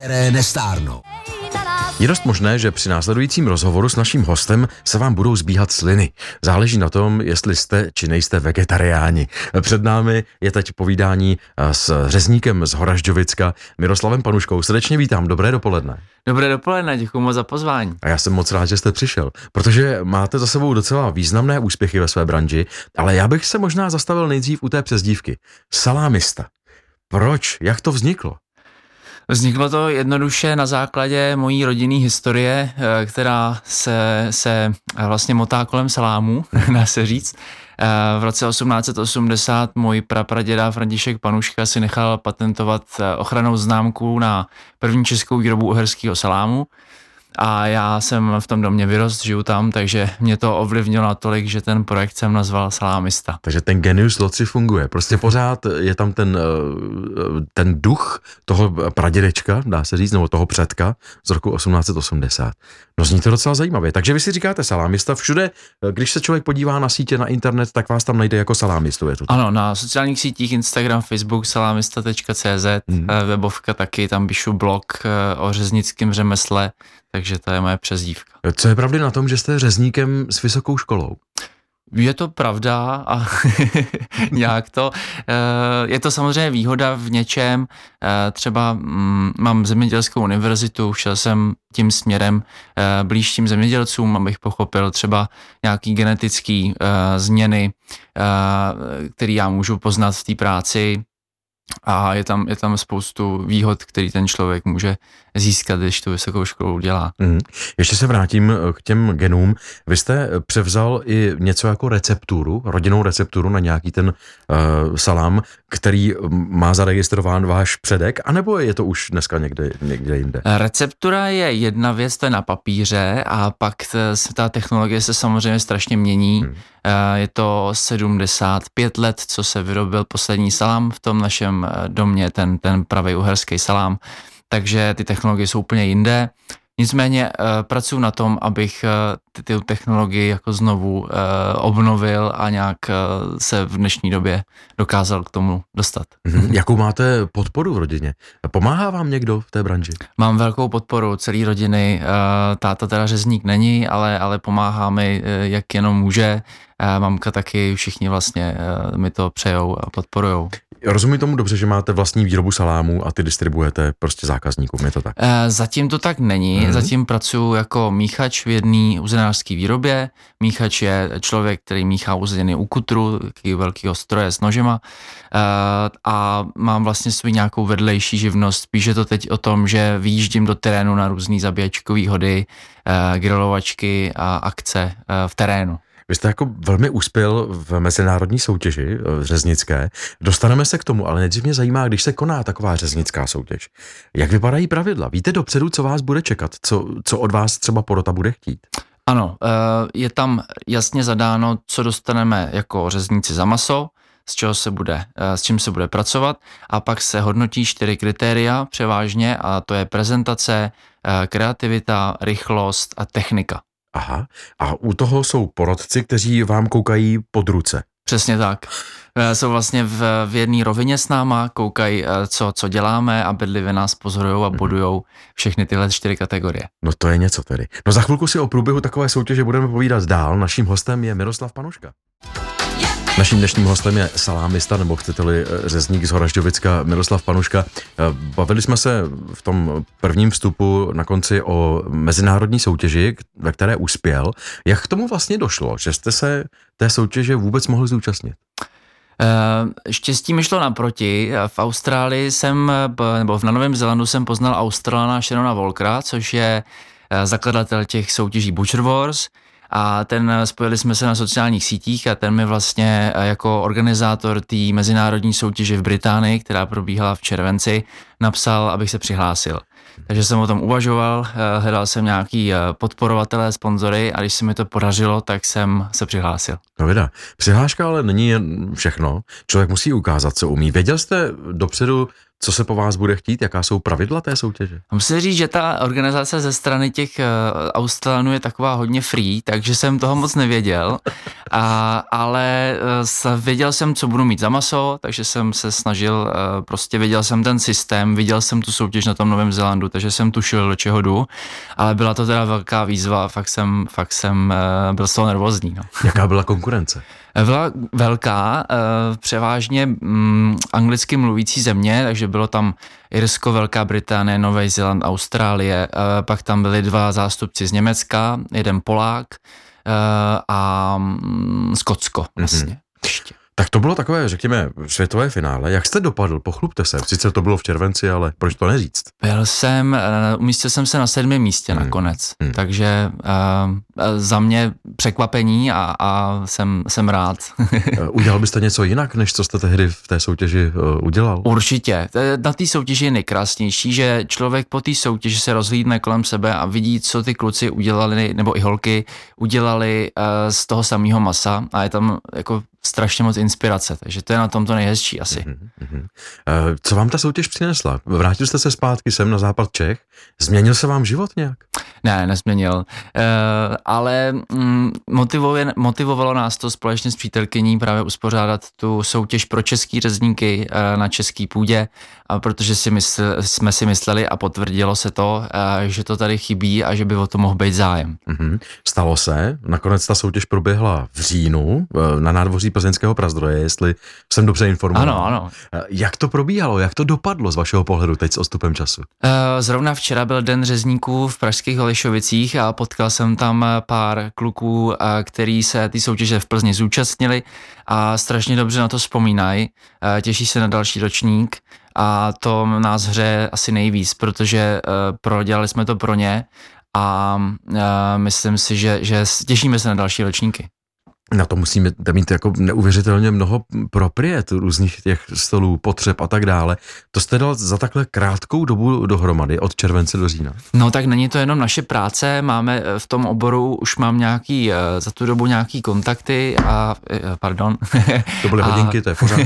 které nestárnou. Je dost možné, že při následujícím rozhovoru s naším hostem se vám budou zbíhat sliny. Záleží na tom, jestli jste či nejste vegetariáni. Před námi je teď povídání s řezníkem z Horažďovicka Miroslavem Panuškou. Srdečně vítám, dobré dopoledne. Dobré dopoledne, děkuji moc za pozvání. A já jsem moc rád, že jste přišel, protože máte za sebou docela významné úspěchy ve své branži, ale já bych se možná zastavil nejdřív u té přezdívky. Salámista. Proč? Jak to vzniklo? Vzniklo to jednoduše na základě mojí rodinné historie, která se vlastně motá kolem salámu, dá se říct. V roce 1880 můj prapraděda František Panuška si nechal patentovat ochrannou známku na první českou výrobu uherského salámu. A já jsem v tom domě vyrost, žiju tam, takže mě to ovlivnilo natolik, že ten projekt jsem nazval Salámista. Takže ten genius loci funguje. Prostě pořád je tam ten duch toho pradědečka, dá se říct, nebo toho předka z roku 1880. No zní to docela zajímavě. Takže vy si říkáte salámista všude, když se člověk podívá na sítě, na internet, tak vás tam najde jako salámistu. Je to tak? Ano, na sociálních sítích Instagram, Facebook, salamista.cz, webovka taky, tam píšu blog o řeznickém řemesle, takže to je moje přezdívka. Co je pravdy na tom, že jste řezníkem s vysokou školou? Je to pravda a nějak to. Je to samozřejmě výhoda v něčem. Třeba mám zemědělskou univerzitu, šel jsem tím směrem blíž tím zemědělcům, abych pochopil třeba nějaký genetický změny, který já můžu poznat v té práci. A je tam spoustu výhod, který ten člověk může získat, když tu vysokou školu dělá. Ještě se vrátím k těm genům. Vy jste převzal i něco jako recepturu, rodinnou recepturu na nějaký ten salám, který má zaregistrován váš předek, anebo je to už dneska někde jinde? Receptura je jedna věc, to je na papíře, a pak ta technologie se samozřejmě strašně mění. Je to 75 let, co se vyrobil poslední salám v tom našem domě, ten pravý uherský salám, takže ty technologie jsou úplně jinde. Nicméně pracuji na tom, abych ty technologii jako znovu obnovil a nějak se v dnešní době dokázal k tomu dostat. Jakou máte podporu v rodině? Pomáhá vám někdo v té branži? Mám velkou podporu celé rodiny. Táta teda řezník není, ale pomáhá mi, jak jenom může. Mamka taky, všichni vlastně mi to přejou a podporujou. Rozumím tomu dobře, že máte vlastní výrobu salámů a ty distribuujete prostě zákazníkům, je to tak? Zatím to tak není, zatím pracuji jako míchač v jedné uzenářské výrobě. Míchač je člověk, který míchá uzeniny u kutru, takový velkýho stroje s nožema, a mám vlastně svou nějakou vedlejší živnost. Spíš je to teď o tom, že vyjíždím do terénu na různý zabíjačkový hody, grilovačky a akce v terénu. Vy jste jako velmi uspěl v mezinárodní soutěži řeznické. Dostaneme se k tomu, ale nejdřív mě zajímá, když se koná taková řeznická soutěž. Jak vypadají pravidla? Víte dopředu, co vás bude čekat? Co od vás třeba porota bude chtít? Ano, je tam jasně zadáno, co dostaneme jako řezníci za maso, s čím se bude pracovat, a pak se hodnotí 4 kritéria převážně, a to je prezentace, kreativita, rychlost a technika. Aha, a u toho jsou porotci, kteří vám koukají pod ruce. Přesně tak. Jsou vlastně v jedné rovině s náma, koukají, co děláme, a bedlivě nás pozorujou a bodujou všechny tyhle 4 kategorie. No to je něco tedy. No za chvilku si o průběhu takové soutěže budeme povídat dál. Naším hostem je Miroslav Panuška. Naším dnešním hostem je salámista, nebo chcete-li řezník z Horažďovicka Miroslav Panuška. Bavili jsme se v tom prvním vstupu na konci o mezinárodní soutěži, ve které uspěl. Jak k tomu vlastně došlo, že jste se té soutěže vůbec mohli zúčastnit? Štěstí mi šlo naproti. V Austrálii nebo na Novém Zélandu jsem poznal Australana Shannona Walkera, což je zakladatel těch soutěží Butcher Wars. A spojili jsme se na sociálních sítích a ten mi vlastně jako organizátor té mezinárodní soutěže v Británii, která probíhala v červenci, napsal, abych se přihlásil. Takže jsem o tom uvažoval, hledal jsem nějaký podporovatele, sponzory, a když se mi to podařilo, tak jsem se přihlásil. No vida, přihláška ale není jen všechno. Člověk musí ukázat, co umí. Věděl jste dopředu, co se po vás bude chtít, jaká jsou pravidla té soutěže? Musím říct, že ta organizace ze strany těch Australanů je taková hodně free, takže jsem toho moc nevěděl, ale věděl jsem, co budu mít za maso, takže jsem se snažil, prostě věděl jsem ten systém, viděl jsem tu soutěž na tom Novém Zélandu, takže jsem tušil, do čeho jdu, ale byla to teda velká výzva, fakt jsem byl z toho nervózní. No. Jaká byla konkurence? Byla velká, převážně anglicky mluvící země, takže bylo tam Irsko, Velká Británie, Nový Zéland, Austrálie, pak tam byli 2 zástupci z Německa, jeden Polák a Skotsko vlastně. Tak to bylo takové, řekněme, světové finále. Jak jste dopadl? Pochlubte se. Sice to bylo v červenci, ale proč to neříct? Umístil jsem se na 7. místě nakonec, takže za mě překvapení a jsem rád. Udělal byste něco jinak, než co jste tehdy v té soutěži udělal? Určitě. Na té soutěži je nejkrásnější, že člověk po té soutěži se rozhlídne kolem sebe a vidí, co ty kluci udělali, nebo i holky udělali z toho samého masa a je tam jako strašně moc inspirace, takže to je na tom to nejhezčí asi. Co vám ta soutěž přinesla? Vrátil jste se zpátky sem na západ Čech? Změnil se vám život nějak? Ne, nezměnil, ale motivovalo nás to společně s přítelkyní právě uspořádat tu soutěž pro český řezníky na český půdě, protože jsme si mysleli a potvrdilo se to, že to tady chybí a že by o to mohl být zájem. Stalo se, nakonec ta soutěž proběhla v říjnu na nádvoří Plzeňského Prazdroje, jestli jsem dobře informoval. Ano. Jak to probíhalo, jak to dopadlo z vašeho pohledu teď s odstupem času? Zrovna včera byl den řezníků v pražských Holešovicích a potkal jsem tam pár kluků, který se ty soutěže v Plzni zúčastnili a strašně dobře na to vzpomínají, těší se na další ročník a to nás hře asi nejvíc, protože dělali jsme to pro ně a myslím si, že těšíme se na další ročníky. Na to musíme mít jako neuvěřitelně mnoho propriet různých těch stolů, potřeb a tak dále. To jste dal za takhle krátkou dobu dohromady, od července do října? No tak není to jenom naše práce, máme v tom oboru, už mám za tu dobu nějaký kontakty pardon. To byly hodinky, to je pořád.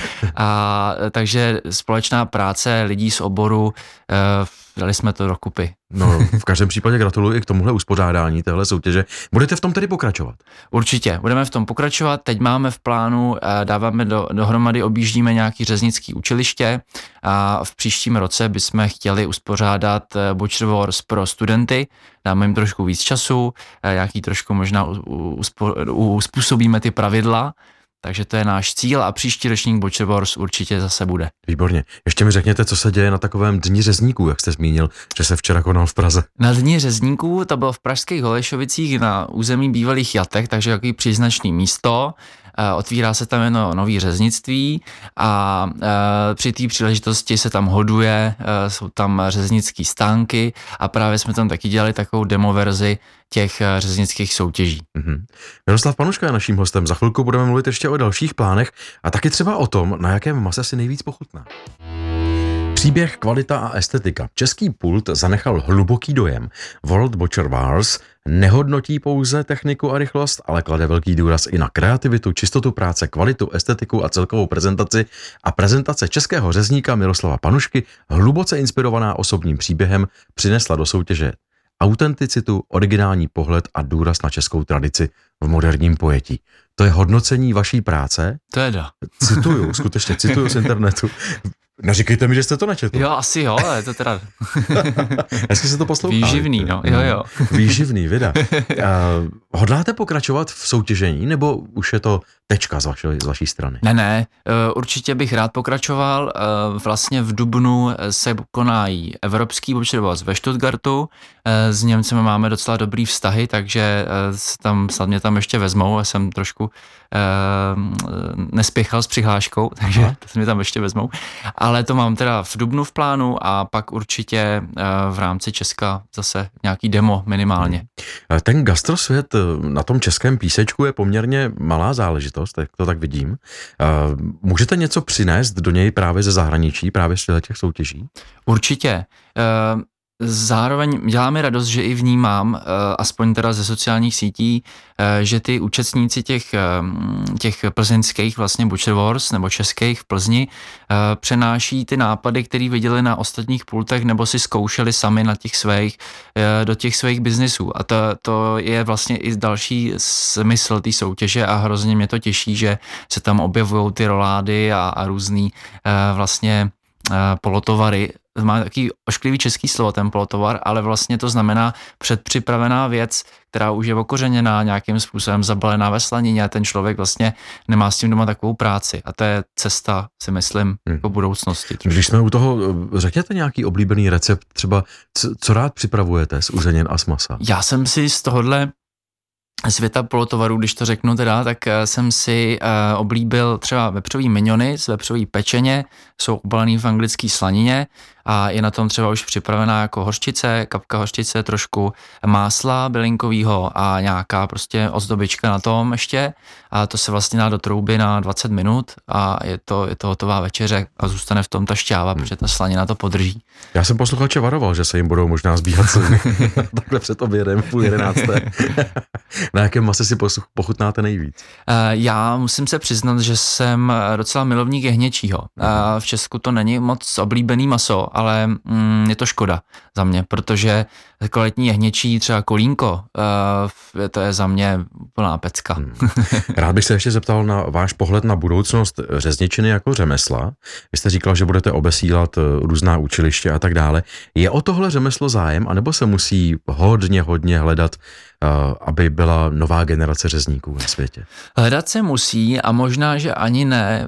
Takže společná práce lidí z oboru, dali jsme to dokupy. No, v každém případě gratuluji i k tomuhle uspořádání téhle soutěže. Budete v tom tedy pokračovat? Určitě, budeme v tom pokračovat. Teď máme v plánu, dáváme dohromady, objíždíme nějaký řeznický učiliště a v příštím roce bychom chtěli uspořádat Butcher Wars pro studenty. Dáme jim trošku víc času, nějaký trošku možná uspůsobíme ty pravidla. Takže to je náš cíl a příští ročník Butcher Wars určitě zase bude. Výborně. Ještě mi řekněte, co se děje na takovém dni řezníků, jak jste zmínil, že se včera konal v Praze. Na dni řezníků to bylo v pražských Holešovicích na území bývalých jatek, takže takový příznačný místo. Otvírá se tam jedno nový řeznictví a při té příležitosti se tam hoduje, jsou tam řeznický stánky a právě jsme tam taky dělali takovou demoverzi těch řeznických soutěží. Miroslav Panuška je naším hostem. Za chvilku budeme mluvit ještě o dalších plánech a taky třeba o tom, na jakém mase si nejvíc pochutná. Příběh, kvalita a estetika. Český pult zanechal hluboký dojem. World Butcher Wars nehodnotí pouze techniku a rychlost, ale klade velký důraz i na kreativitu, čistotu práce, kvalitu, estetiku a celkovou prezentaci. A prezentace českého řezníka Miroslava Panušky, hluboce inspirovaná osobním příběhem, přinesla do soutěže autenticitu, originální pohled a důraz na českou tradici v moderním pojetí. To je hodnocení vaší práce. To je da. Skutečně cituju z internetu. Neříkejte mi, že jste to nečetl. Jo, asi jo, ale je to teda... Hezky se to poslouchá. Výživný, no. Jo. Výživný, vida. Hodláte pokračovat v soutěžení, nebo už je to tečka z vaší strany? Ne, určitě bych rád pokračoval. Vlastně v dubnu se konají Evropský Butcher Wars ve Stuttgartu. S Němcemi máme docela dobrý vztahy, takže snad mě tam ještě vezmou. Já jsem trošku nespěchal s přihláškou, takže to se mě tam ještě vezmou. Ale to mám teda v dubnu v plánu a pak určitě v rámci Česka zase nějaký demo minimálně. Ten gastrosvět na tom českém písečku je poměrně malá záležitost, jak to tak vidím. Můžete něco přinést do něj právě ze zahraničí, právě z těch soutěží? Určitě. Zároveň dělá mi radost, že i vnímám, aspoň teda ze sociálních sítí, že ty účastníci těch plzeňských vlastně Butcher Wars nebo českých v Plzni přenáší ty nápady, které viděli na ostatních pultech nebo si zkoušeli sami na do těch svých biznisů. A to je vlastně i další smysl té soutěže a hrozně mě to těší, že se tam objevují ty rolády a různý vlastně polotovary. Má takový ošklivý český slovo, ten polotovar, ale vlastně to znamená předpřipravená věc, která už je okořeněná, nějakým způsobem zabalená ve slanině a ten člověk vlastně nemá s tím doma takovou práci. A to je cesta, si myslím, jako budoucnosti. Trošku. Když jsme u toho, řekněte nějaký oblíbený recept, třeba co rád připravujete z uzenin a z masa? Já jsem si z tohohle světa polotovarů, když to řeknu teda, tak jsem si oblíbil třeba vepřový miniony z vepřový pečeně, jsou obalený v anglické slanině a je na tom třeba už připravená jako hořčice, kapka hořčice, trošku másla bylinkovýho a nějaká prostě ozdobička na tom ještě a to se vlastně dá do trouby na 20 minut a je to hotová večeře a zůstane v tom ta šťáva, protože ta slanina to podrží. Já jsem posluchače varoval, že se jim budou možná zbíhat sliny takhle před obědem 10:30. Na jakém mase si pochutnáte nejvíc? Já musím se přiznat, že jsem docela milovník jehněčího. V Česku to není moc oblíbený maso, ale je to škoda za mě, protože kvalitní jehněčí, třeba kolínko, to je za mě plná pecka. Rád bych se ještě zeptal na váš pohled na budoucnost řezničiny jako řemesla. Vy jste říkal, že budete obesílat různá učiliště a tak dále. Je o tohle řemeslo zájem, anebo se musí hodně hledat, aby byla nová generace řezníků na světě? Hledat se musí a možná, že ani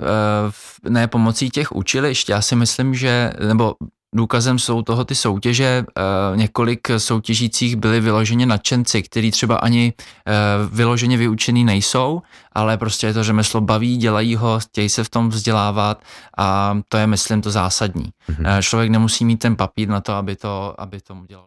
ne pomocí těch učilišť. Já si myslím, že, nebo důkazem jsou toho ty soutěže, několik soutěžících byli vyloženě nadšenci, kteří třeba ani vyloženě vyučený nejsou, ale prostě je to řemeslo baví, dělají ho, chtějí se v tom vzdělávat a to je, myslím, to zásadní. Člověk nemusí mít ten papír na to, aby to dělal.